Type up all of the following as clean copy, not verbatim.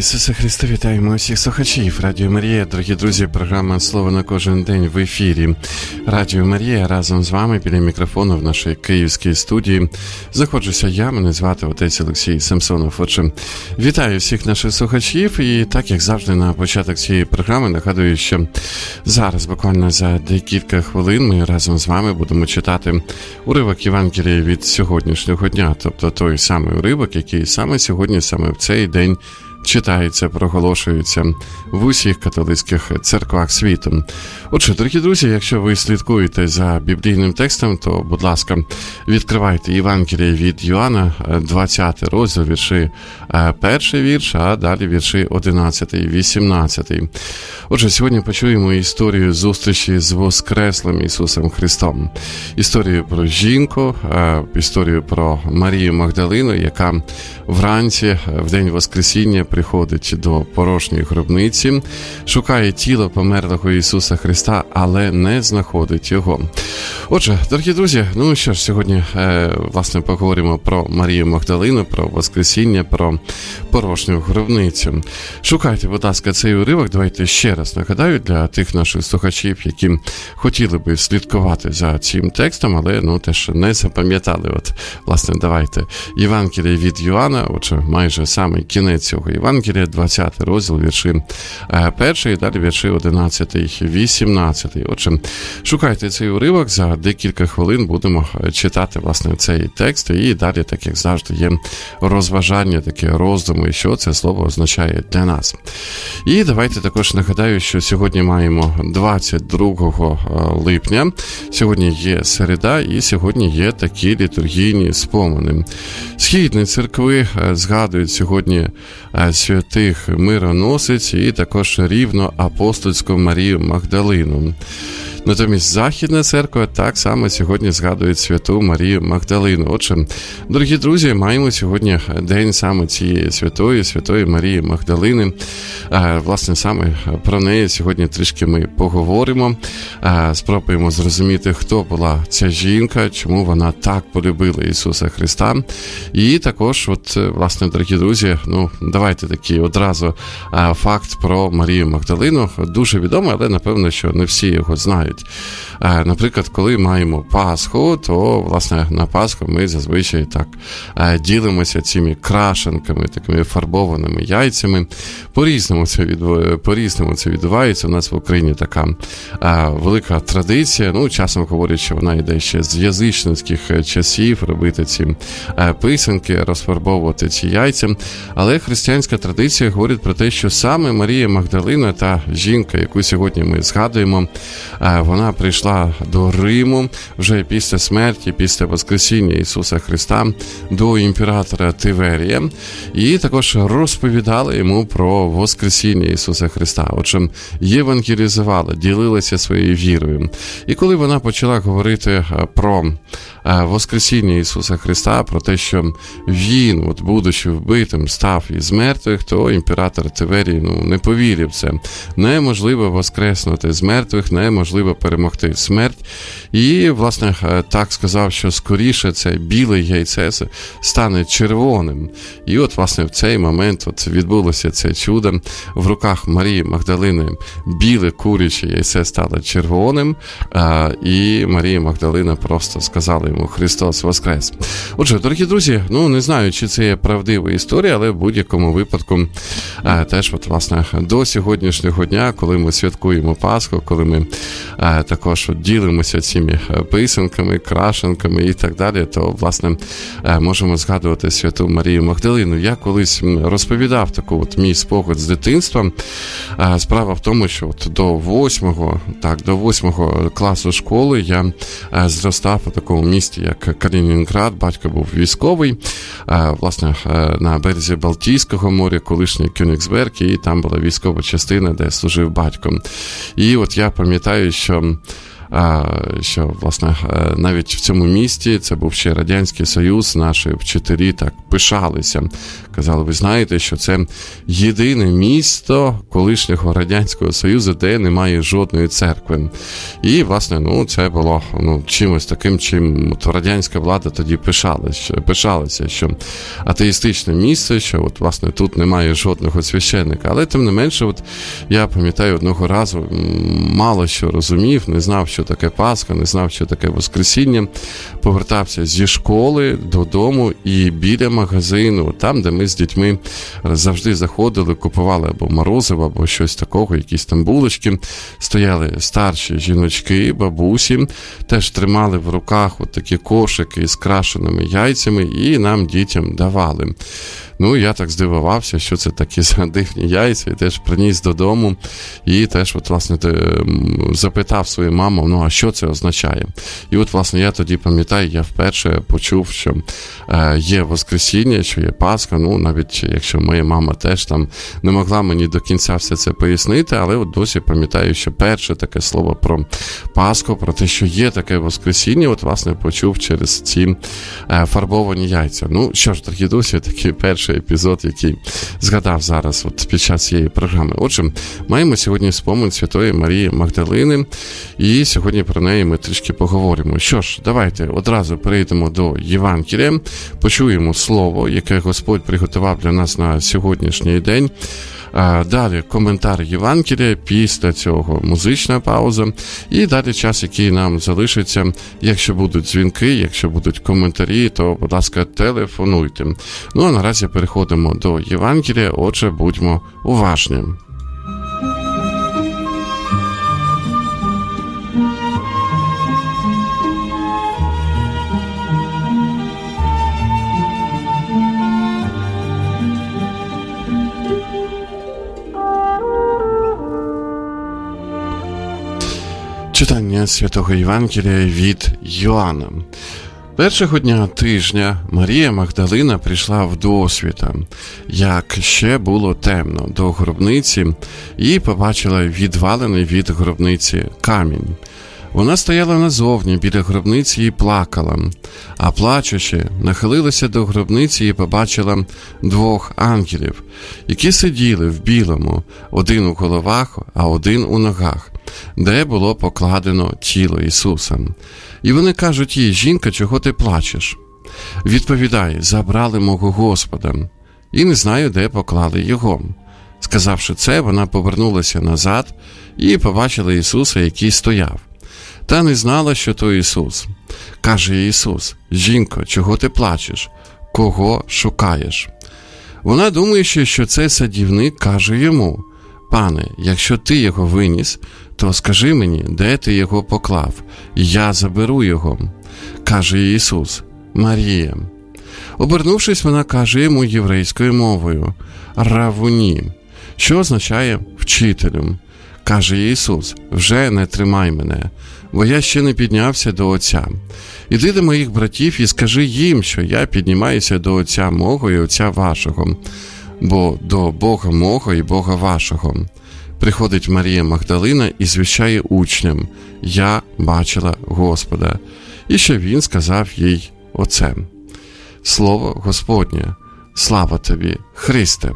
Ісусе Христе, вітаємо усіх слухачів Радіо Марія. Дорогі друзі, програма «Слово на кожен день» в ефірі. Радіо Марія разом з вами біля мікрофону в нашій київській студії. Знаходжуся я, мене звати отець Олексій Самсонов. Отже, вітаю всіх наших слухачів і так, як завжди, на початок цієї програми нагадую, що зараз, буквально за декілька хвилин, ми разом з вами будемо читати уривок Євангелія від сьогоднішнього дня, тобто той самий уривок, який саме сьогодні, саме в цей день читається, проголошується в усіх католицьких церквах світу. Отже, дорогі друзі, якщо ви слідкуєте за біблійним текстом, то, будь ласка, відкривайте Євангеліє від Йоанна, 20 розділ, вірші 1 вірш, а далі вірші 11 і 18. Отже, сьогодні почуємо історію зустрічі з Воскреслим Ісусом Христом. Історію про жінку, історію про Марію Магдалину, яка вранці, в день Воскресіння, приходить до порожньої гробниці, шукає тіло померлого Ісуса Христа, але не знаходить його. Отже, дорогі друзі, ну що ж, сьогодні, власне, поговоримо про Марію Магдалину, про Воскресіння, про порожню гробницю. Шукайте, будь ласка, цей уривок. Давайте ще раз нагадаю для тих наших слухачів, які хотіли би слідкувати за цим текстом, але, теж не запам'ятали. От, власне, давайте. Євангеліє від Йоанна, отже, майже самий кінець цього Євангелія, 20 розділ, вірші 1 і далі вірші 11 і 18. Отже, шукайте цей уривок, за декілька хвилин будемо читати, власне, цей текст, і далі, так як завжди, є розважання, таке роздуми, що це слово означає для нас. І давайте також нагадаю, що сьогодні маємо 22 липня, сьогодні є середа, і сьогодні є такі літургійні спомини. Східні церкви згадують сьогодні святих мироносиць і також рівноапостольську Марію Магдалину. Натомість Західна церква так само сьогодні згадує святу Марію Магдалину. Отже, дорогі друзі, маємо сьогодні день саме цієї святої Марії Магдалини. Власне, саме про неї сьогодні трішки ми поговоримо, спробуємо зрозуміти, хто була ця жінка, чому вона так полюбила Ісуса Христа. І також, власне, дорогі друзі, давайте такий одразу факт про Марію Магдалину. Дуже відомий, але, напевно, що не всі його знають. Наприклад, коли маємо Пасху, то, власне, на Пасху ми зазвичай так ділимося цими крашенками, такими фарбованими яйцями. По-різному це відбувається. У нас в Україні така велика традиція. Часом говорять, що вона йде ще з язичницьких часів, робити ці писанки, розфарбовувати ці яйця. Але християнська традиція говорить про те, що саме Марія Магдалина, та жінка, яку сьогодні ми згадуємо, вона прийшла до Риму вже після смерті, після Воскресіння Ісуса Христа до імператора Тиверія і також розповідала йому про Воскресіння Ісуса Христа. Отже, євангелізувала, ділилася своєю вірою. І коли вона почала говорити про Воскресіння Ісуса Христа, про те, що Він, будучи вбитим, став із мертвих, то імператор Тиверій не повірив це. Неможливо воскреснути з мертвих, неможливо перемогти смерть. І, власне, так сказав, що скоріше це біле яйце стане червоним. І власне, в цей момент відбулося це чудо. В руках Марії Магдалини біле куряче яйце стало червоним, і Марія Магдалина просто сказала йому: «Христос воскрес». Отже, дорогі друзі, не знаю, чи це є правдива історія, але в будь-якому випадку теж, власне, до сьогоднішнього дня, коли ми святкуємо Пасху, коли ми також ділимося цими писанками, крашенками і так далі, то, власне, можемо згадувати святу Марію Магдалину. Я колись розповідав таку мій спогад з дитинства. Справа в тому, що до 8 класу школи я зростав у такому місті, як Калінінград. Батько був військовий, власне, на березі Балтійського моря, колишній Кёнігсберг, і там була військова частина, де служив батько. І я пам'ятаю, що власне, навіть в цьому місті, це був ще Радянський Союз, наші вчителі так пишалися Казали, ви знаєте, що це єдине місто колишнього Радянського Союзу, де немає жодної церкви. І, власне, це було чимось таким, чим радянська влада тоді пишалася, що атеїстичне місце, що власне тут немає жодного священника. Але тим не менше, я пам'ятаю, одного разу мало що розумів, не знав, що таке Пасха, не знав, що таке Воскресіння. Повертався зі школи додому і біля магазину, там, де ми з дітьми завжди заходили, купували або морозиво, або щось такого, якісь там булочки, стояли старші жіночки, бабусі, теж тримали в руках такі кошики з крашеними яйцями і нам, дітям, давали. Я так здивувався, що це такі дивні яйця, і теж приніс додому, і теж, власне, запитав свою маму, а що це означає? І власне, я тоді пам'ятаю, я вперше почув, що є Воскресіння, що є Пасха, навіть якщо моя мама теж там не могла мені до кінця все це пояснити, але досі пам'ятаю, що перше таке слово про Пасху, про те, що є таке Воскресіння, власне, почув через ці фарбовані яйця. Що ж, дорогі друзі, такий перший епізод, який згадав зараз під час цієї програми. Отже, маємо сьогодні спомин Святої Марії Магдалини, і сьогодні про неї ми трішки поговоримо. Що ж, давайте одразу перейдемо до Євангелія, почуємо слово, яке Господь приготував для нас на сьогоднішній день. Далі коментар Євангелія, після цього музична пауза, і далі час, який нам залишиться. Якщо будуть дзвінки, якщо будуть коментарі, то, будь ласка, телефонуйте. А наразі переходимо до Євангелія, отже, будьмо уважні. Читання Святого Євангелія від Йоанна. Першого дня тижня Марія Магдалина прийшла вдосвіта, як ще було темно, до гробниці і побачила відвалений від гробниці камінь. Вона стояла назовні біля гробниці і плакала, а плачучи, нахилилася до гробниці і побачила двох ангелів, які сиділи в білому, один у головах, а один у ногах, де було покладено тіло Ісуса. І вони кажуть їй: «Жінка, чого ти плачеш?» Відповідає: «Забрали мого Господа, і не знаю, де поклали його». Сказавши це, вона повернулася назад і побачила Ісуса, який стояв. Та не знала, що то Ісус. Каже Ісус: «Жінко, чого ти плачеш? Кого шукаєш?» Вона думає, що це садівник каже йому: «Пане, якщо ти його виніс, то скажи мені, де ти його поклав, і я заберу його». Каже Ісус: «Марія». Обернувшись, вона каже йому єврейською мовою: «Равуні», що означає «вчителю». Каже Ісус: «Вже не тримай мене, бо я ще не піднявся до Отця. Іди до моїх братів і скажи їм, що я піднімаюся до Отця мого і Отця вашого, бо до Бога мого і Бога вашого». Приходить Марія Магдалина і звіщає учням: «Я бачила Господа», і що Він сказав їй оце. Слово Господнє. Слава тобі, Христе!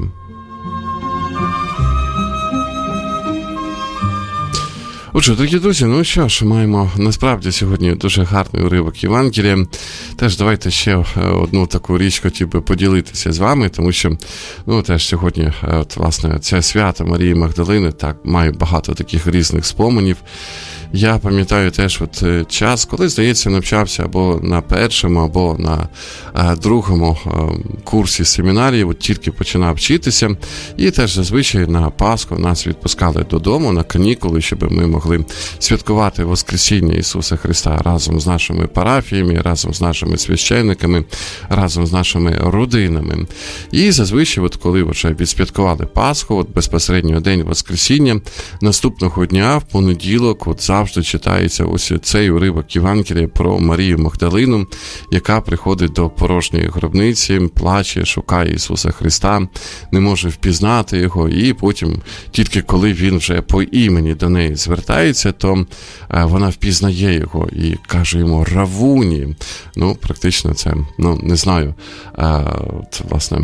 Отже, дорогі друзі, що ж, маємо насправді сьогодні дуже гарний уривок Євангелія. Теж давайте ще одну таку річ хотів би поділитися з вами, тому що, теж сьогодні, власне, це свято Марії Магдалини, так, має багато таких різних споменів. Я пам'ятаю теж час, коли, здається, навчався або на першому, або на другому курсі семінарії, тільки починав вчитися, і теж зазвичай на Пасху нас відпускали додому на канікули, щоб ми могли святкувати Воскресіння Ісуса Христа разом з нашими парафіями, разом з нашими священниками, разом з нашими родинами. І зазвичай, коли вже відсвяткували Пасху, безпосередньо день Воскресіння, наступного дня, в понеділок, завжди читається ось цей уривок Євангелія про Марію Магдалину, яка приходить до порожньої гробниці, плаче, шукає Ісуса Христа, не може впізнати його, і потім, тільки коли він вже по імені до неї звертається, то вона впізнає його і каже йому «Равуні». Ну, практично це, не знаю, власне,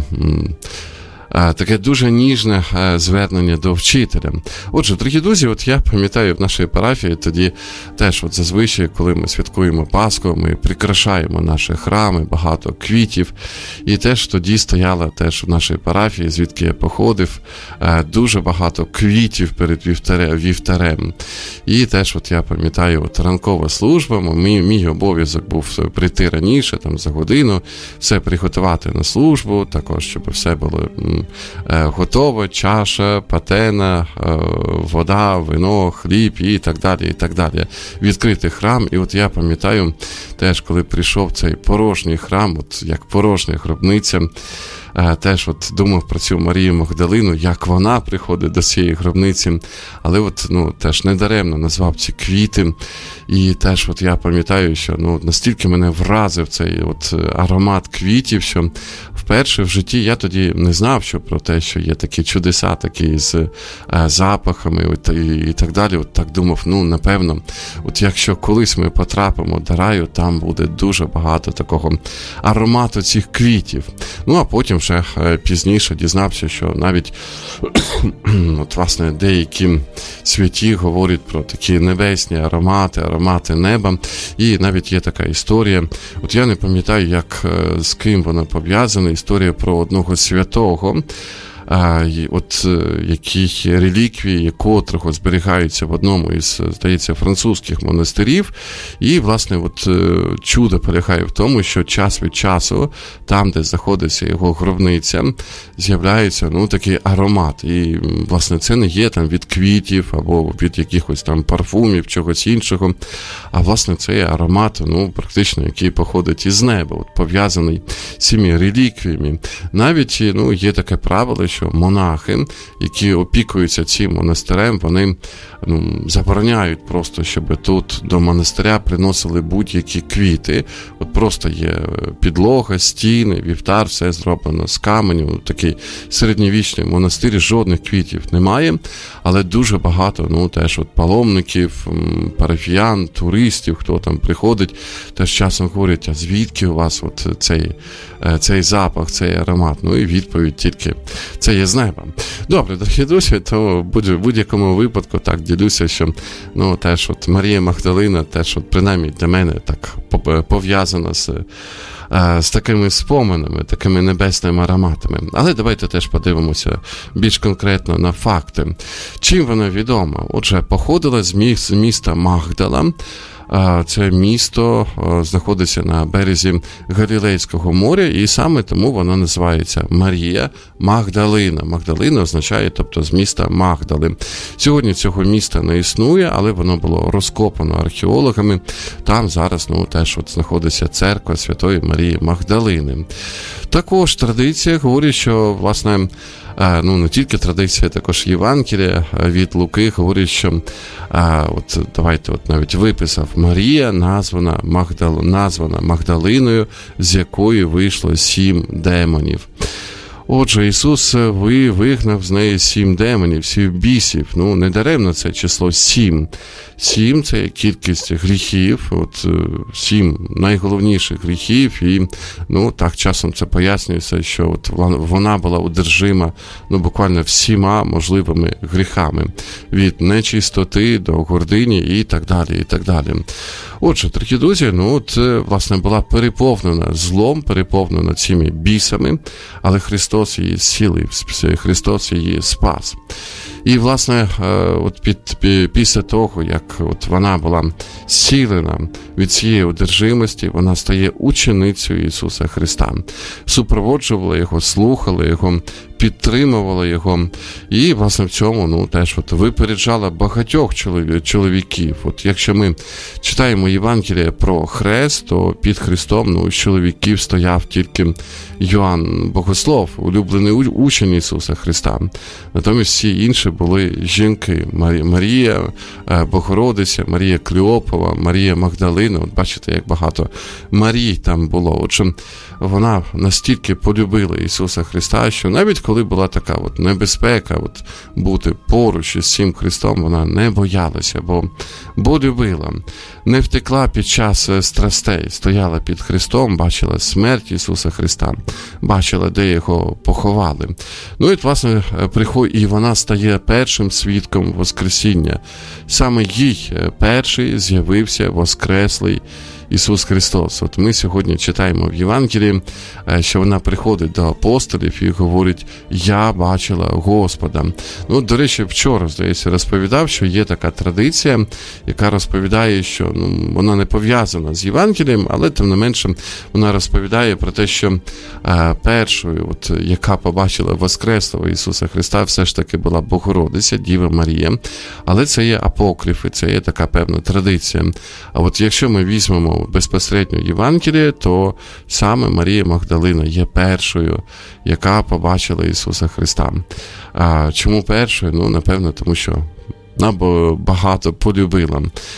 таке дуже ніжне звернення до вчителя. Отже, дорогі друзі, от я пам'ятаю в нашій парафії тоді теж от зазвичай, коли ми святкуємо Пасху, ми прикрашаємо наші храми, багато квітів. І теж тоді стояла теж в нашій парафії, звідки я походив, дуже багато квітів перед вівтарем. І теж от я пам'ятаю, от ранкова служба, мій обов'язок був прийти раніше, там за годину, все приготувати на службу, також, щоб все було готово, чаша, патена, вода, вино, хліб і так далі, і так далі. Відкритий храм, і от я пам'ятаю теж, коли прийшов цей порожній храм, от як порожня гробниця, теж от думав про цю Марію Магдалину, як вона приходить до цієї гробниці, але от, теж недаремно назвав ці квіти, і теж от я пам'ятаю, що настільки мене вразив цей от аромат квітів, що вперше в житті я тоді не знав, що про те, що є такі чудеса, такі з запахами і так далі. От так думав, напевно, от якщо колись ми потрапимо до раю, там буде дуже багато такого аромату цих квітів. А потім вже пізніше дізнався, що навіть от, власне, деякі святі говорять про такі небесні аромати неба. І навіть є така історія, от я не пам'ятаю, з ким вона пов'язана, історія про одного святого, от які реліквії, котрих зберігаються в одному із, здається, французьких монастирів. І, власне, от чудо полягає в тому, що час від часу, там, де знаходиться його гробниця, з'являється, такий аромат. І, власне, це не є там від квітів або від якихось там парфумів, чогось іншого, а, власне, цей аромат, практично, який походить із неба, от, пов'язаний з цими реліквіями. Навіть, є таке правило, що монахи, які опікуються цим монастирем, вони забороняють просто, щоб тут до монастиря приносили будь-які квіти. От просто є підлога, стіни, вівтар, все зроблено з каменю. Такий середньовічний монастир, жодних квітів немає, але дуже багато, теж от паломників, парафіян, туристів, хто там приходить, теж часом говорять, а звідки у вас от цей запах, цей аромат? І відповідь тільки, це є з неба. Добре, дорогі друзі, то в будь-якому випадку так ділюся, що теж от Марія Магдалина, теж от принаймні для мене так пов'язана з такими споминами, такими небесними ароматами. Але давайте теж подивимося більш конкретно на факти. Чим вона відома? Отже, походила з міста Магдала. Це місто знаходиться на березі Галілейського моря, і саме тому воно називається Марія Магдалина. Магдалина означає, тобто, з міста Магдали. Сьогодні цього міста не існує, але воно було розкопано археологами. Там зараз, теж от знаходиться церква Святої Марії Магдалини. Також традиція говорить, що, власне, не тільки традиція, також Євангелія від Луки говорить, що от давайте от навіть виписав Марія, названа Магдалиною, з якої вийшло 7 демонів. Отже, Ісус вигнав з неї 7 демонів, 7 бісів. Недаремно це число 7. 7 – це кількість гріхів, 7 найголовніших гріхів, і, так часом це пояснюється, що от вона була одержима, буквально всіма можливими гріхами, від нечистоти до гордині і так далі, і так далі. Отже, дорогі друзі, власне, була переповнена злом, переповнена цими бісами, але Христос її зцілив, Христос її спас. І, власне, от після того, як от вона була зцілена від цієї одержимості, вона стає ученицею Ісуса Христа. Супроводжувала його, слухала його, підтримувала його. І, власне, в цьому, теж випереджала багатьох чоловіків. Якщо ми читаємо Євангеліє про хрест, то під Христом, з чоловіків стояв тільки Йоанн Богослов, улюблений учень Ісуса Христа. Натомість всі інші були жінки. Марія Богородиця, Марія Клеопова, Марія Магдалина. Бачите, як багато Марій там було. Отже, вона настільки полюбила Ісуса Христа, що навіть коли була така небезпека бути поруч із цим Христом, вона не боялася, бо любила. Не втекла під час страстей, стояла під Христом, бачила смерть Ісуса Христа, бачила, де його поховали. І, власне, і вона стає першим свідком Воскресіння. Саме їй перший з'явився воскреслий Ісус Христос. Ми сьогодні читаємо в Євангелії, що вона приходить до апостолів і говорить: «Я бачила Господа». До речі, вчора, здається, розповідав, що є така традиція, яка розповідає, що вона не пов'язана з Євангелієм, але тим не менше вона розповідає про те, що першою, яка побачила воскреслого Ісуса Христа, все ж таки була Богородиця, Діва Марія. Але це є апокрифи, це є така певна традиція. А якщо ми візьмемо безпосередньо Євангеліє, то саме Марія Магдалина є першою, яка побачила Ісуса Христа. Чому першою? Напевно, тому що вона багато полюбила,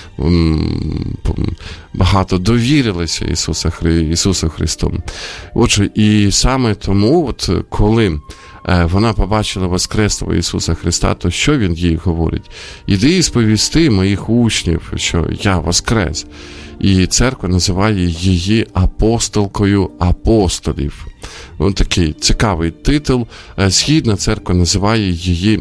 багато довірилася Ісусу Христу. Отже, і саме тому, коли вона побачила воскреслого Ісуса Христа, то що він їй говорить? «Іди і сповісти моїх учнів, що я воскрес». І церква називає її апостолкою апостолів. Такий цікавий титул. Церква називає її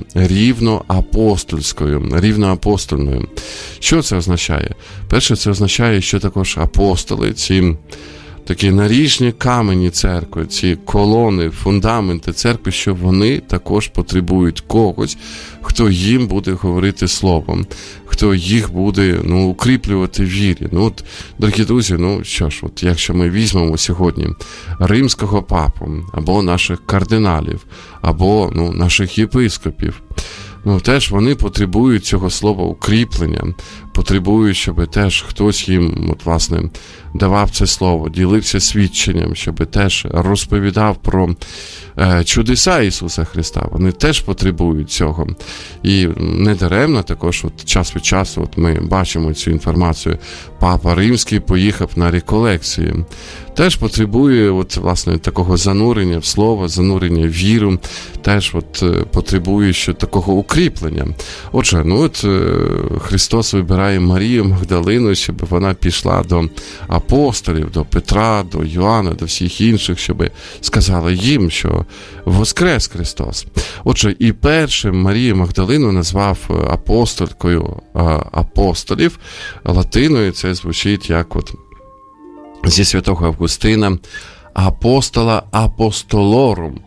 рівноапостольною. Що це означає? Перше, це означає, що також апостоли, ці такі наріжні камені церкви, ці колони, фундаменти церкви, що вони також потребують когось, хто їм буде говорити словом, хто їх буде укріплювати в вірі. Дорогі друзі, що ж, якщо ми візьмемо сьогодні римського папу, або наших кардиналів, або наших єпископів, теж вони потребують цього слова укріплення, потребують, щоб теж хтось їм, власне, давав це слово, ділився свідченням, щоб теж розповідав про чудеса Ісуса Христа. Вони теж потребують цього. І недаремно також час від часу ми бачимо цю інформацію. Папа Римський поїхав на реколекції. Теж потребує власне такого занурення в слово, занурення в віру, теж потребує такого укріплення. Отже, Христос вибирає Марію Магдалину, щоб вона пішла до апостолів, до Петра, до Йоанна, до всіх інших, щоб сказала їм, що воскрес Христос. Отже, і першим Марію Магдалину назвав апостолькою апостолів. Латиною це звучить як зі святого Августина апостола апостолорум.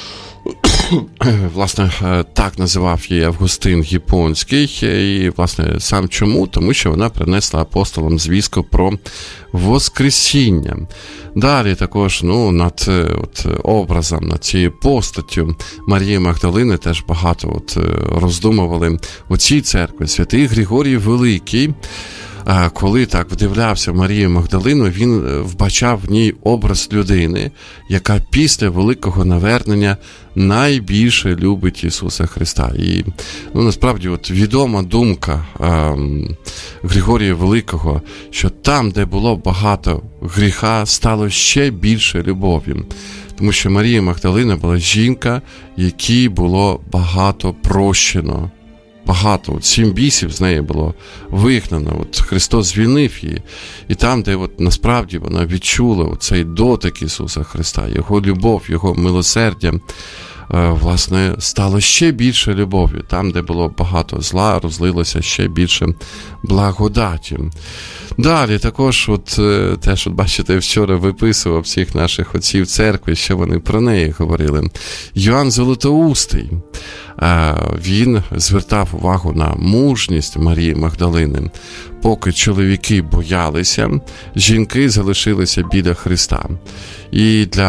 Власне, так називав її Августин Гіпонський. І, власне, сам чому? Тому що вона принесла апостолам звістку про Воскресіння. Далі також, над образом, над цією постаттю Марії Магдалини теж багато роздумували у цій церкві. Святий Григорій Великий, коли так вдивлявся в Марію Магдалину, він вбачав в ній образ людини, яка після великого навернення найбільше любить Ісуса Христа. І, насправді, відома думка Григорія Великого, що там, де було багато гріха, стало ще більше любові. Тому що Марія Магдалина була жінка, якій було багато прощено. Багато, 7 бісів з неї було вигнано. Христос звільнив її. І там, де насправді вона відчула цей дотик Ісуса Христа, Його любов, Його милосердя, власне, стало ще більше любов'ю. Там, де було багато зла, розлилося ще більше благодаті. Далі також, теж, бачите, вчора виписував всіх наших отців церкви, що вони про неї говорили. Йоанн Золотоустий, він звертав увагу на мужність Марії Магдалини. Поки чоловіки боялися, жінки залишилися біля Христа. І для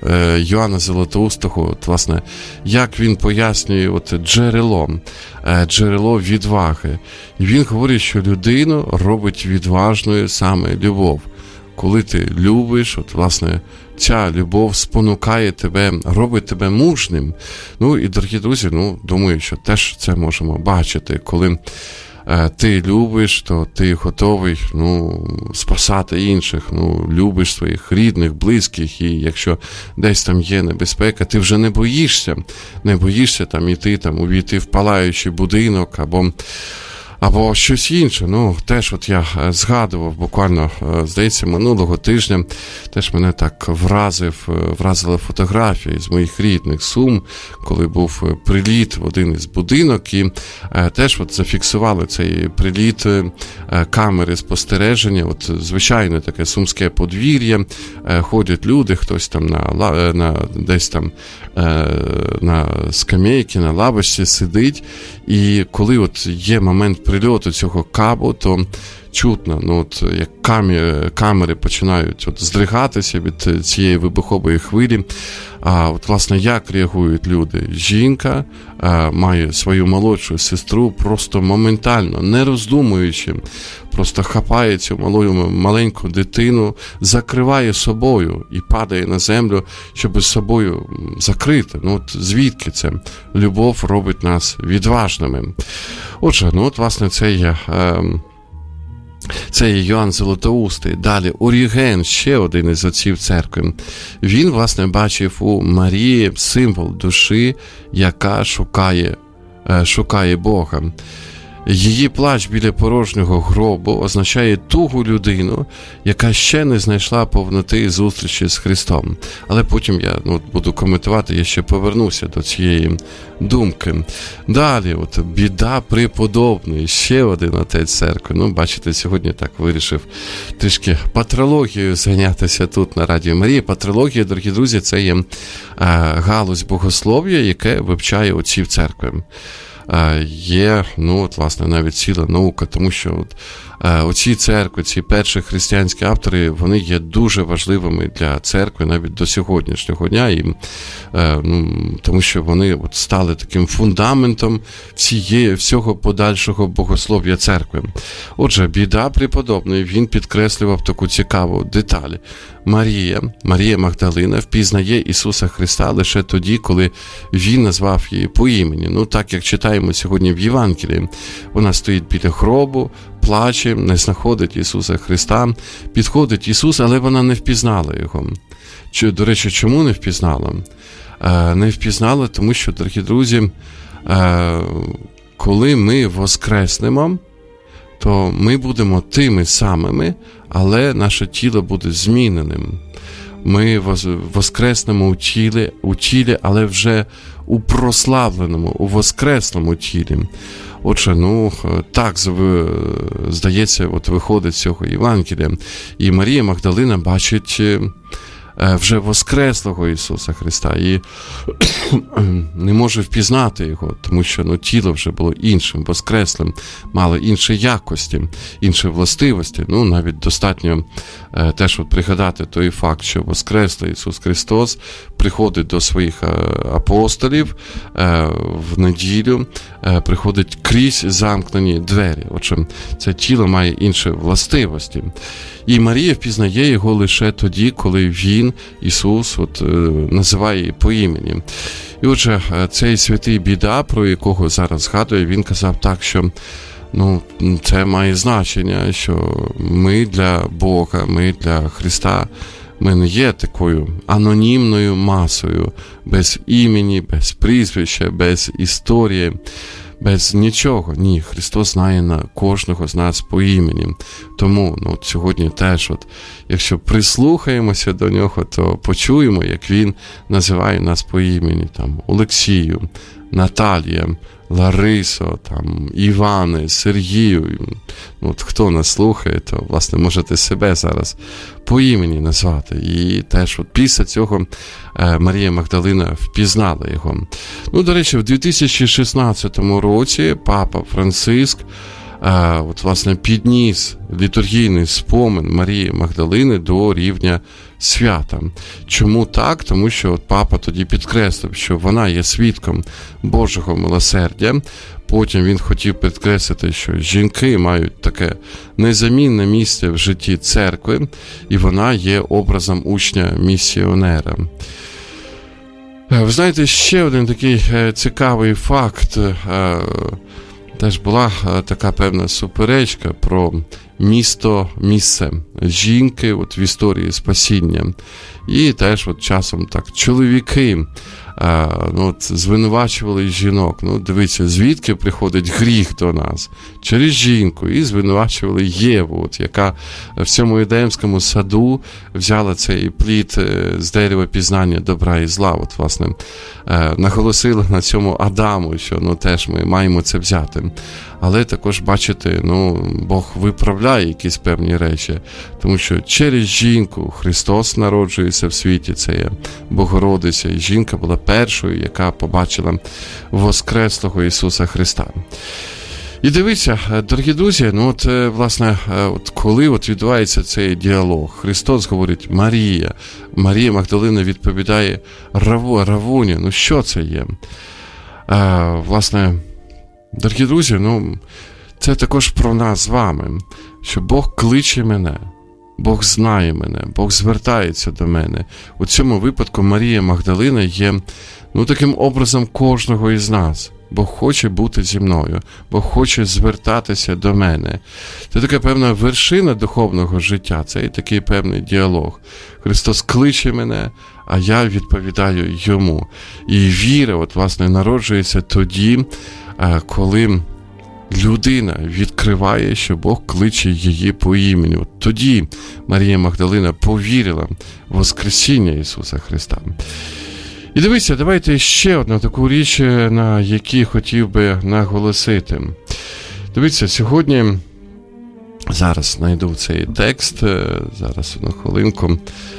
Йоанна Золотоустого, от, власне, як він пояснює от джерело відваги. І він говорить, що людину робить відважною саме любов. Коли ти любиш, от, власне, ця любов спонукає тебе, робить тебе мужним. Ну, і, дорогі друзі, думаю, що теж це можемо бачити. Коли ти любиш, то ти готовий, спасати інших, любиш своїх рідних, близьких, і якщо десь там є небезпека, ти вже не боїшся там іти, увійти в палаючий будинок, або щось інше. Теж от я згадував буквально, здається, минулого тижня, теж мене так вразила фотографія з моїх рідних Сум, коли був приліт в один із будинок, і теж от зафіксували цей приліт камери спостереження, от звичайне таке сумське подвір'я, ходять люди, хтось там десь там на скамейці, на лавочці сидить, і коли от є момент прильоту цього кабу, то чутно, як камери починають здригатися від цієї вибухової хвилі. А от, власне, як реагують люди? Жінка має свою молодшу сестру просто моментально, не роздумуючи, просто хапає цю маленьку дитину, закриває собою і падає на землю, щоб з собою закрити. Звідки це? Любов робить нас відважними. Отже, власне, це є Йоанн Золотоустий. Далі Оріген, ще один із отців церкви. Він, власне, бачив у Марії символ душі, яка шукає Бога. Її плач біля порожнього гробу означає тугу людину, яка ще не знайшла повноти зустрічі з Христом. Але потім я буду коментувати, я ще повернуся до цієї думки. Далі, біда преподобної, ще один отець церкви. Бачите, сьогодні так вирішив трішки патрологією зайнятися тут на Радіо Марія. Патрологія, дорогі друзі, це є галузь богослов'я, яке вивчає отців церкви. Є, власне, навіть ціла наука, тому що оці церкви, ці перші християнські автори, вони є дуже важливими для церкви навіть до сьогоднішнього дня, і, тому що вони стали таким фундаментом всього подальшого богослов'я церкви. Отже, біда преподобної, він підкреслював таку цікаву деталь. Марія Магдалина впізнає Ісуса Христа лише тоді, коли Він назвав її по імені. Так, як читаємо сьогодні в Євангелії, вона стоїть біля гробу, плаче, не знаходить Ісуса Христа, підходить Ісус, але вона не впізнала Його. До речі, чому не впізнала? Не впізнала, тому що, дорогі друзі, коли ми воскреснемо, то ми будемо тими самими, але наше тіло буде зміненим. Ми воскреснемо у тілі, але вже у прославленому, у воскресному тілі. Отже, так, здається, виходить з цього Євангелія. І Марія Магдалина бачить вже воскреслого Ісуса Христа і не може впізнати Його, тому що тіло вже було іншим, воскреслим, мало інші якості, інші властивості. Навіть достатньо теж пригадати той факт, що воскреслий Ісус Христос приходить до своїх апостолів в неділю, приходить крізь замкнені двері. Отже, це тіло має інші властивості. І Марія впізнає Його лише тоді, коли Він, Ісус, називає її по імені. І отже, цей святий Біда, про якого зараз згадує, він казав так, що це має значення, що ми для Бога, ми для Христа, ми не є такою анонімною масою, без імені, без прізвища, без історії, без нічого. Ні, Христос знає на кожного з нас по імені. Тому сьогодні теж, якщо прислухаємося до Нього, то почуємо, як Він називає нас по імені. Олексію, Наталія, Ларисо, Іване, Сергію. Хто нас слухає, то, власне, можете себе зараз по імені назвати. І теж після цього Марія Магдалина впізнала Його. До речі, в 2016 році Папа Франциск от, власне, підніс літургійний спомин Марії Магдалини до рівня свята. Чому так? Тому що от папа тоді підкреслив, що вона є свідком Божого милосердя. Потім він хотів підкреслити, що жінки мають таке незамінне місце в житті церкви, і вона є образом учня-місіонера. Ви знаєте, ще один такий цікавий факт. Теж була така певна суперечка про місце жінки от в історії спасіння. І теж от часом так чоловіки звинувачували жінок. Дивіться, звідки приходить гріх до нас? Через жінку. І звинувачували Єву, от, яка в цьому Едемському саду взяла цей плід з дерева пізнання добра і зла. От, власне, наголосила на цьому Адаму, що теж ми маємо це взяти. Але також, бачите, Бог виправляє якісь певні речі, тому що через жінку Христос народжується в світі, це є Богородиця, і жінка була першою, яка побачила воскреслого Ісуса Христа. І дивіться, дорогі друзі, власне, коли відбувається цей діалог, Христос говорить Марія Магдалина відповідає Равуні, що це є? Власне, дорогі друзі, це також про нас з вами, що Бог кличе мене, Бог знає мене, Бог звертається до мене. У цьому випадку Марія Магдалина є таким образом кожного із нас. Бог хоче бути зі мною, Бог хоче звертатися до мене. Це така певна вершина духовного життя, це і такий певний діалог. Христос кличе мене, а я відповідаю йому. І віра, власне, народжується тоді, коли людина відкриває, що Бог кличе її по імені. От тоді Марія Магдалина повірила в воскресіння Ісуса Христа. І дивіться, давайте ще одну таку річ, на якій хотів би наголосити. Дивіться, сьогодні, зараз знайду цей текст, зараз одну хвилинку.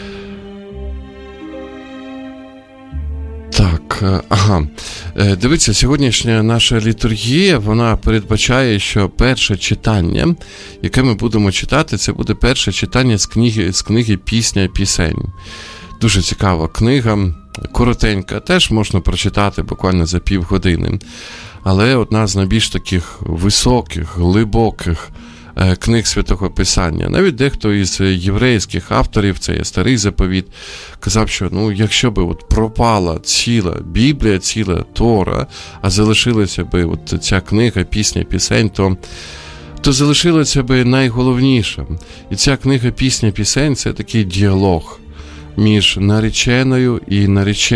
Дивіться, сьогоднішня наша літургія, вона передбачає, що перше читання, яке ми будемо читати, це буде перше читання з книги «Пісня пісень». Дуже цікава книга, коротенька, теж можна прочитати буквально за півгодини. Але одна з найбільш таких високих, глибоких книг Святого Писання. Навіть дехто із єврейських авторів, це є Старий Заповіт, казав, що якщо би пропала ціла Біблія, ціла Тора, а залишилася би ця книга «Пісня пісень», то залишилося би найголовніше. І ця книга «Пісня пісень» – це такий діалог між нареченою і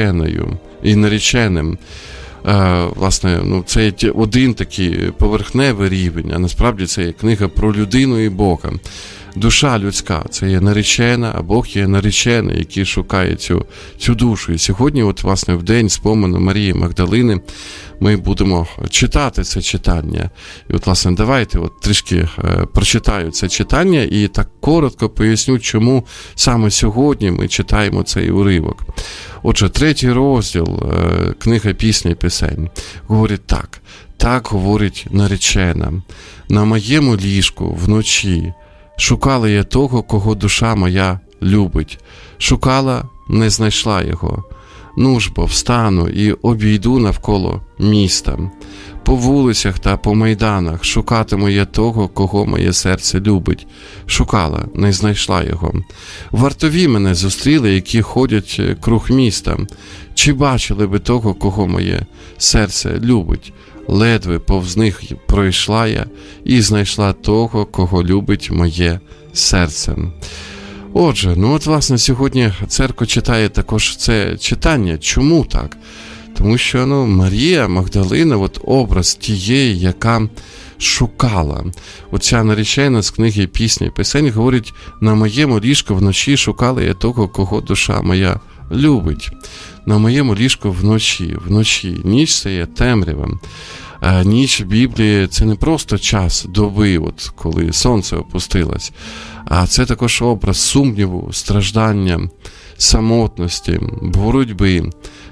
нареченим. Власне, це один такий поверхневий рівень, а насправді це є книга про людину і Бога. Душа людська – це є наречена, а Бог є наречений, який шукає цю душу. І сьогодні, власне, в день спомену Марії Магдалини ми будемо читати це читання. І, власне, давайте трішки прочитаю це читання і так коротко поясню, чому саме сьогодні ми читаємо цей уривок. Отже, 3-й розділ книга «Пісня пісень» говорить так. Так говорить наречена. На моєму ліжку вночі шукала я того, кого душа моя любить. Шукала, не знайшла його. Ну ж бо встану і обійду навколо міста. По вулицях та по майданах шукатиму я того, кого моє серце любить. Шукала, не знайшла його. Вартові мене зустріли, які ходять круг міста. Чи бачили би того, кого моє серце любить? Ледве повз них пройшла я і знайшла того, кого любить моє серце. Отже, власне, сьогодні церква читає також це читання. Чому так? Тому що, Марія Магдалина, образ тієї, яка шукала. Оця наречена з книги «Пісня пісень» говорить, на моєму ліжку вночі шукала я того, кого душа моя любить. На моєму ліжку вночі. Ніч – це є темрява. Ніч в Біблії – це не просто час доби, коли сонце опустилось, а це також образ сумніву, страждання, самотності, боротьби.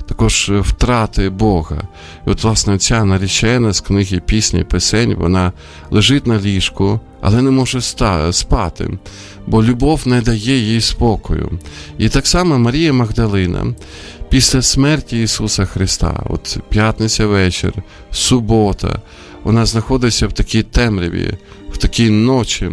також втрати Бога. І от, власне, ця наречена з книги «Пісні і пісень», вона лежить на ліжку, але не може спати, бо любов не дає їй спокою. І так само Марія Магдалина після смерті Ісуса Христа, от п'ятниця вечір, субота, вона знаходиться в такій темряві, в такій ночі,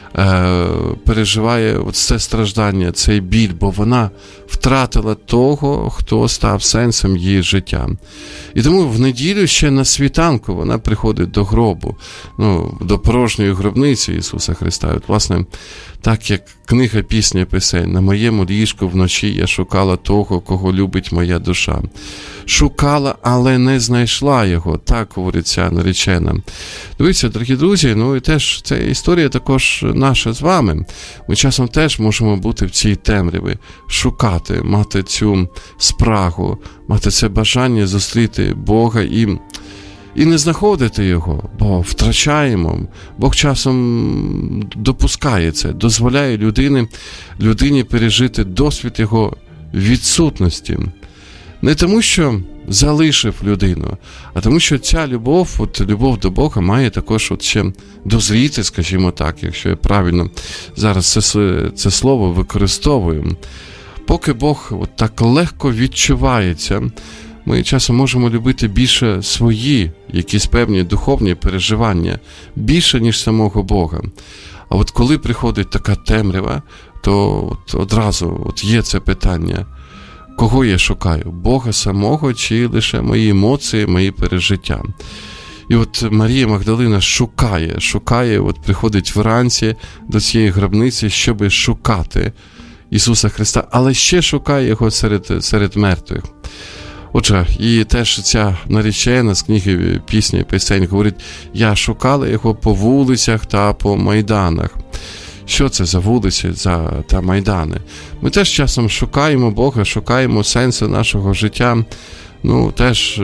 переживає от це страждання, цей біль, бо вона втратила того, хто став сенсом її життя. І тому в неділю ще на світанку вона приходить до гробу, до порожньої гробниці Ісуса Христа. От, власне, так як книга «Пісня і пісень», на моєму ліжку вночі я шукала того, кого любить моя душа. Шукала, але не знайшла його, так говорить ця наречена. Дивіться, дорогі друзі, і теж ця історія також наша з вами. Ми часом теж можемо бути в цій темряві, шукати, мати цю спрагу, мати це бажання зустріти Бога і не знаходити його, бо втрачаємо. Бог часом допускає це, дозволяє людині пережити досвід його відсутності. Не тому, що залишив людину, а тому, що ця любов до Бога має також ще дозріти, скажімо так, якщо я правильно зараз це слово використовую. Поки Бог так легко відчувається, ми часом можемо любити більше свої, якісь певні духовні переживання, більше, ніж самого Бога. А от коли приходить така темрява, то одразу є це питання: кого я шукаю? Бога самого чи лише мої емоції, мої пережиття? І от Марія Магдалина шукає, приходить вранці до цієї гробниці, щоб шукати Ісуса Христа, але ще шукає його серед мертвих. Отже, і теж ця наречена з книги «Пісня і пісень» говорить: я шукала його по вулицях та по майданах. Що це за вулиці та майдани? Ми теж часом шукаємо Бога, шукаємо сенси нашого життя, теж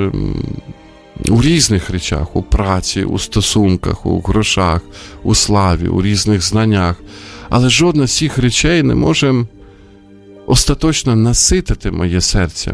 у різних речах: у праці, у стосунках, у грошах, у славі, у різних знаннях. Але жодна з цих речей не може остаточно наситити моє серце.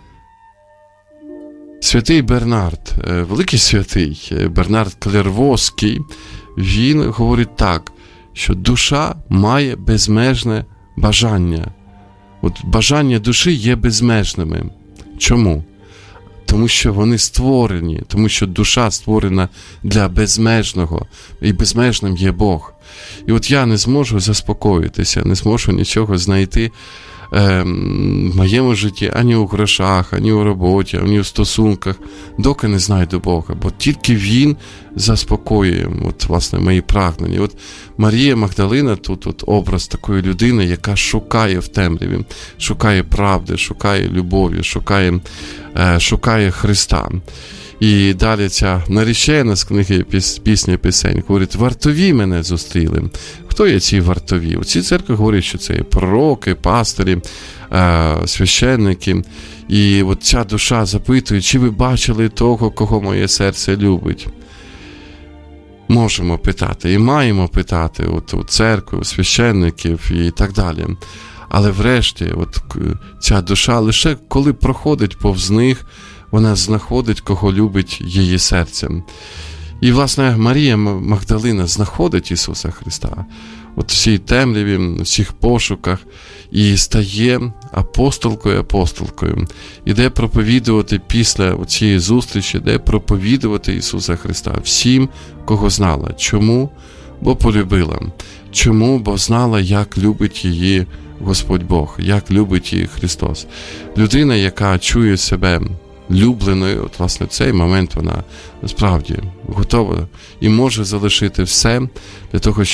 Святий Бернард, великий святий Бернард Клервоський, він говорить так, що душа має безмежне бажання. От бажання душі є безмежними. Чому? Тому що вони створені, тому що душа створена для безмежного, і безмежним є Бог. І от я не зможу заспокоїтися, не зможу нічого знайти в моєму житті ані у грошах, ані у роботі, ані у стосунках, доки не знайду Бога, бо тільки Він заспокоює власне мої прагнення. От Марія Магдалина тут образ такої людини, яка шукає в темряві, шукає правди, шукає любові, шукає Христа. І далі ця наречена з книги «Пісня і пісень» говорить: вартові мене зустріли. Хто є ці вартові? У цій церкві говорять, що це пророки, пастирі, священники. І от ця душа запитує: чи ви бачили того, кого моє серце любить? Можемо питати і маємо питати у церкви, у священників і так далі. Але врешті ця душа лише коли проходить повз них, вона знаходить, кого любить її серцем. І, власне, Марія Магдалина знаходить Ісуса Христа в цій темряві, в цих пошуках, і стає апостолкою, іде проповідувати після цієї зустрічі, іде проповідувати Ісуса Христа всім, кого знала. Чому? Бо полюбила. Чому? Бо знала, як любить її Господь Бог, як любить її Христос. Людина, яка чує себе любленою, власне, в цей момент вона справді готова і може залишити все для того,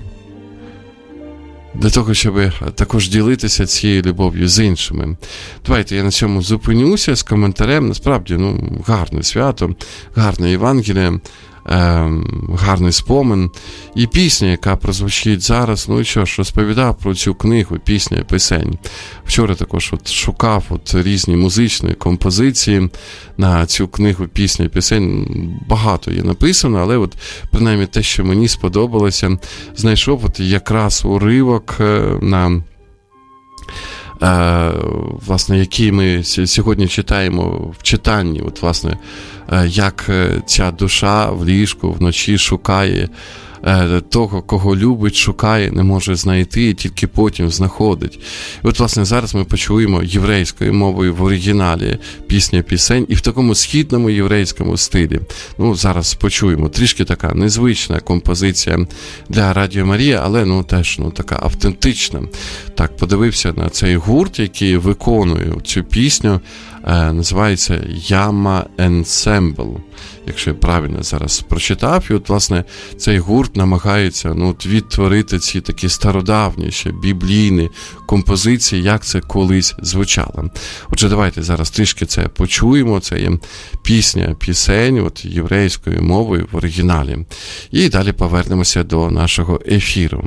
щоб також ділитися цією любов'ю з іншими. Давайте я на цьому зупинюся з коментарем. Насправді, гарне свято, гарне Євангеліє, гарний спомин. І пісня, яка прозвучить зараз, розповідав про цю книгу «Пісня і пісень». Вчора також шукав різні музичні композиції на цю книгу «Пісня і пісень». Багато є написано, але принаймні те, що мені сподобалося, знайшов якраз уривок власне, які ми сьогодні читаємо в читанні, от, власне, як ця душа в ліжку вночі шукає того, кого любить, шукає, не може знайти і тільки потім знаходить. І от, власне, зараз ми почуємо єврейською мовою в оригіналі пісня-пісень і в такому східному єврейському стилі. Ну, зараз почуємо. Трішки така незвична композиція для Радіо Марія, але, теж, така автентична. Так, подивився на цей гурт, який виконує цю пісню, називається Yama Ensemble, якщо я правильно зараз прочитав. І от, власне, цей гурт намагається відтворити ці такі стародавні, ще біблійні композиції, як це колись звучало. Отже, давайте зараз трішки це почуємо. Це є пісня-пісень от єврейською мовою в оригіналі. І далі повернемося до нашого ефіру.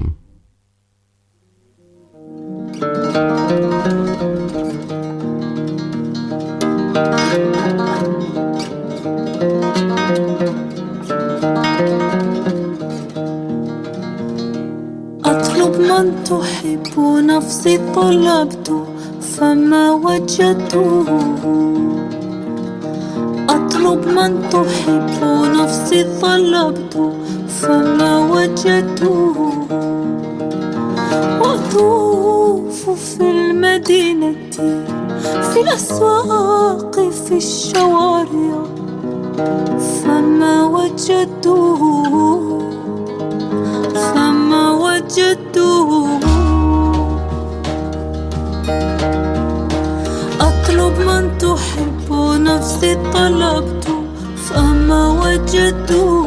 من تحب نفسي طلبت فما وجدته أطلب من تحب نفسي طلبت فما وجدته أطوف في المدينة في الأسواق في الشوارع فما وجدته فما وجدته أطلب من تحب نفسي طلبت فما وجدته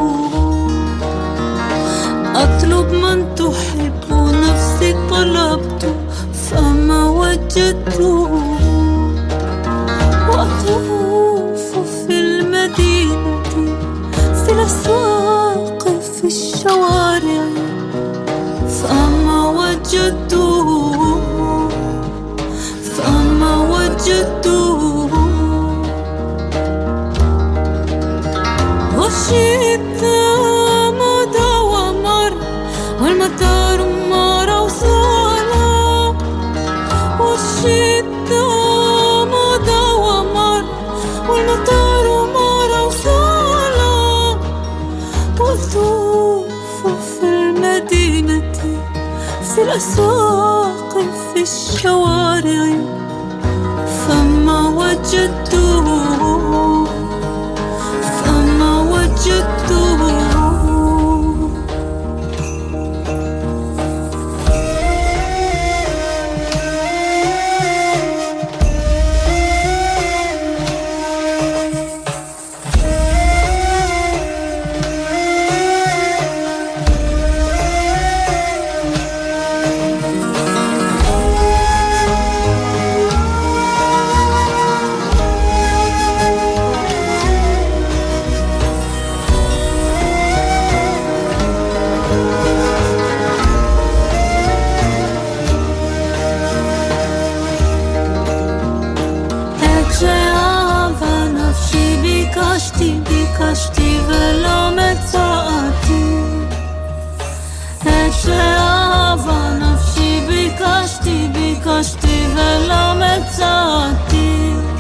أطلب من تحب نفسي طلبت فما وجدته وأطوف في المدينة في الأسواق في الشوارع فما وجدته فما وجدته والشتاء مضى ومر والمطار مر وصالا والشتاء مضى ومر والمطار مر وصالا والطوف في المدينة في الأسواق في الشوارع فما وجدته فما وجدته ביקשתי ולא מצאתי את שאהבה נפשי ביקשתי ולא מצאתי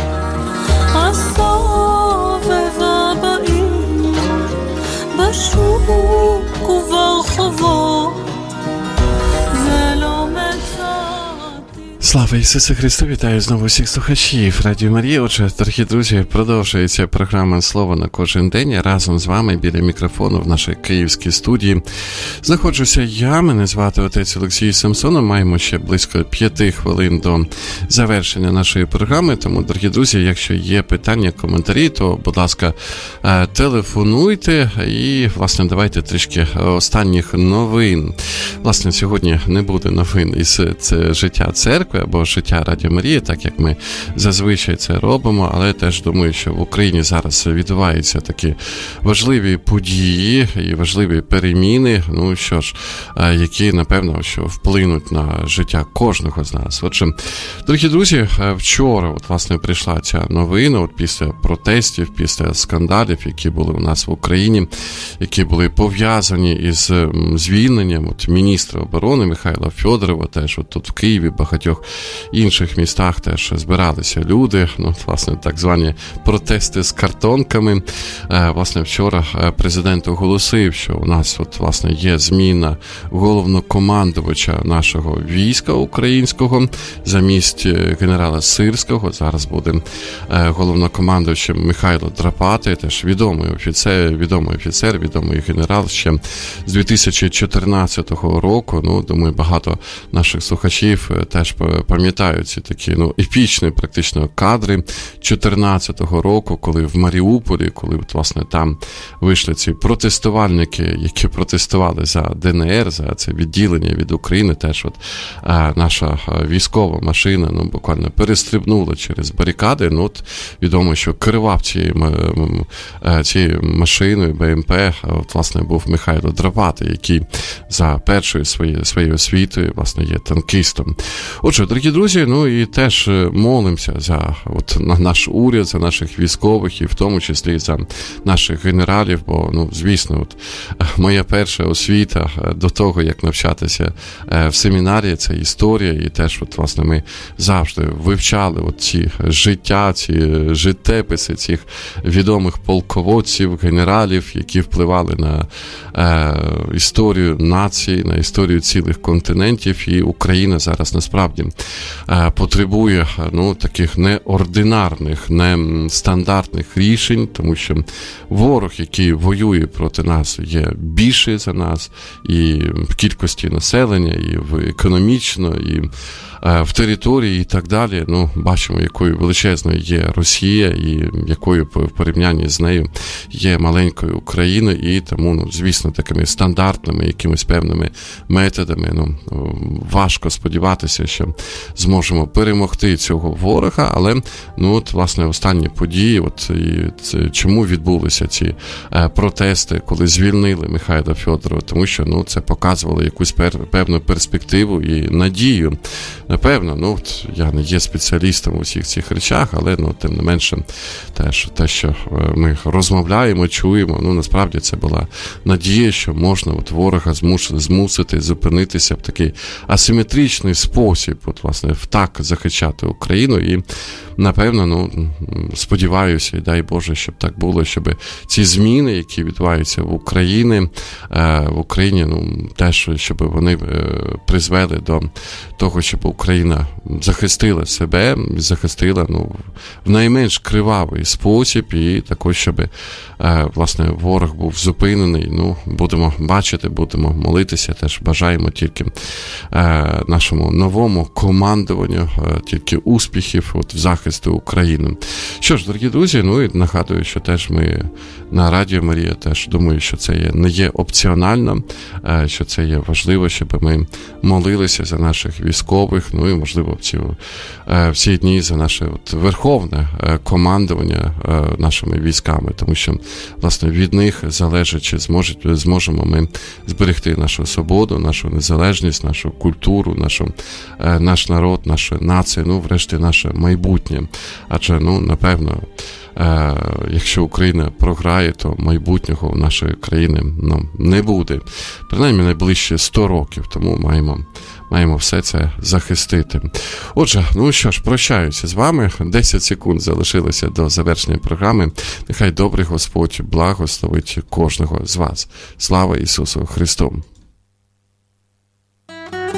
הסובבה בעיר בשוק וברחובות ולא מצאתי. Слава Ісусу Христу! Вітаю знову всіх слухачів Радіо Марія. Отже, дорогі друзі, продовжується програма «Слово на кожен день». Разом з вами біля мікрофону в нашій київській студії знаходжуся я, мене звати отець Олексій Самсонов. Маємо ще близько 5 хвилин до завершення нашої програми. Тому, дорогі друзі, якщо є питання, коментарі, то, будь ласка, телефонуйте і, власне, давайте трішки останніх новин. Власне, сьогодні не буде новин із життя церкви або життя Радіо Марії, так як ми зазвичай це робимо, але теж думаю, що в Україні зараз відбуваються такі важливі події і важливі переміни, ну що ж, які, напевно, що вплинуть на життя кожного з нас. Отже, дорогі друзі, вчора, от, власне, прийшла ця новина, от після протестів, після скандалів, які були у нас в Україні, які були пов'язані із звільненням от міністра оборони Михайла Федорова, теж от тут в Києві багатьох інших містах теж збиралися люди, ну, власне, так звані протести з картонками. Власне, вчора президент оголосив, що у нас, от, власне, є зміна головнокомандувача нашого війська українського замість генерала Сирського. Зараз буде головнокомандувачем Михайло Драпатий, теж відомий офіцер, відомий генерал ще з 2014 року. Ну, думаю, багато наших слухачів теж пам'ятають ці такі, ну, епічні практично кадри 2014 року, коли в Маріуполі, коли, от, власне, там вийшли ці протестувальники, які протестували за ДНР, за це відділення від України, теж от наша військова машина, ну, буквально перестрибнула через барикади. Ну, от відомо, що керував цією машиною БМП, от, власне, був Михайло Драпатий, який за першою своєю освітою, власне, є танкістом. Отже, дорогі друзі, ну і теж молимося за от наш уряд, за наших військових і в тому числі за наших генералів, бо, ну, звісно, от моя перша освіта до того, як навчатися в семінарії, це історія, і теж, от, власне, ми завжди вивчали от ці життя, ці життєписи цих відомих полководців, генералів, які впливали на історію нації, на історію цілих континентів, і Україна зараз насправді потребує, ну, таких неординарних, нестандартних рішень, тому що ворог, який воює проти нас, є більший за нас і в кількості населення, і економічно, і в території і так далі. Ну, бачимо, якою величезною є Росія і якою в порівнянні з нею є маленькою Україна, і тому, ну, звісно, такими стандартними якимись певними методами, ну, важко сподіватися, що зможемо перемогти цього ворога, але, ну, от, власне, останні події, от, і це, чому відбулися ці протести, коли звільнили Михайла Фьодорова, тому що, ну, це показувало якусь певну перспективу і надію. Напевно, ну, от, я не є спеціалістом у всіх цих речах, але, ну, тим не менше, теж те, що ми розмовляємо, чуємо, ну, насправді це була надія, що можна от ворога змусити зупинитися в такий асиметричний спосіб, от, власне, так захищати Україну, і, напевно, ну, сподіваюся, і дай Боже, щоб так було, щоб ці зміни, які відбуваються в Україні, ну, теж, щоб вони призвели до того, щоб Україна захистила себе, захистила, ну, в найменш кривавий спосіб, і також, щоб, власне, ворог був зупинений. Ну, будемо бачити, будемо молитися, теж бажаємо тільки нашому новому командуванню, тільки успіхів от в захисті України. Що ж, дорогі друзі, ну, і нагадую, що теж ми на Радіо Марія теж думаю, що це не є опціонально, що це є важливо, щоб ми молилися за наших військових, ну і, можливо, в ці дні за наше от верховне командування нашими військами, тому що, власне, від них залежить, чи зможемо ми зберегти нашу свободу, нашу незалежність, нашу культуру, наш народ, нашу націю, ну, врешті, наше майбутнє. Адже, ну, напевно, якщо Україна програє, то майбутнього в нашої країни, ну, не буде. Принаймні, найближче 100 років, тому маємо все це захистити. Отже, ну що ж, прощаюся з вами. 10 секунд залишилося до завершення програми. Нехай добрий Господь благословить кожного з вас. Слава Ісусу Христу!